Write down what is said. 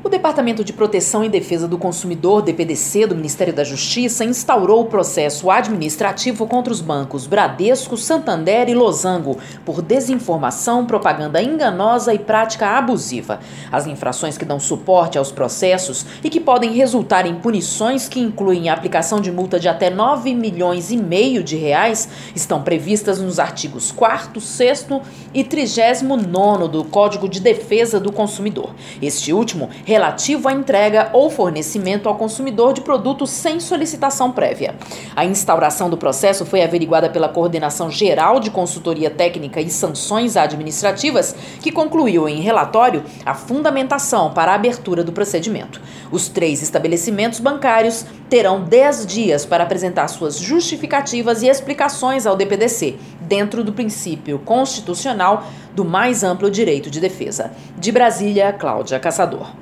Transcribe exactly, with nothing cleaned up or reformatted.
O Departamento de Proteção e Defesa do Consumidor, D P D C, do Ministério da Justiça, instaurou o processo administrativo contra os bancos Bradesco, Santander e Losango por desinformação, propaganda enganosa e prática abusiva. As infrações que dão suporte aos processos e que podem resultar em punições que incluem a aplicação de multa de até nove milhões e meio de reais estão previstas nos artigos quarto, sexto e trigésimo nono do Código de Defesa do Consumidor. Este último relativo à entrega ou fornecimento ao consumidor de produtos sem solicitação prévia. A instauração do processo foi averiguada pela Coordenação Geral de Consultoria Técnica e Sanções Administrativas, que concluiu em relatório a fundamentação para a abertura do procedimento. Os três estabelecimentos bancários terão dez dias para apresentar suas justificativas e explicações ao D P D C, dentro do princípio constitucional do mais amplo direito de defesa. De Brasília, Cláudia Caçador.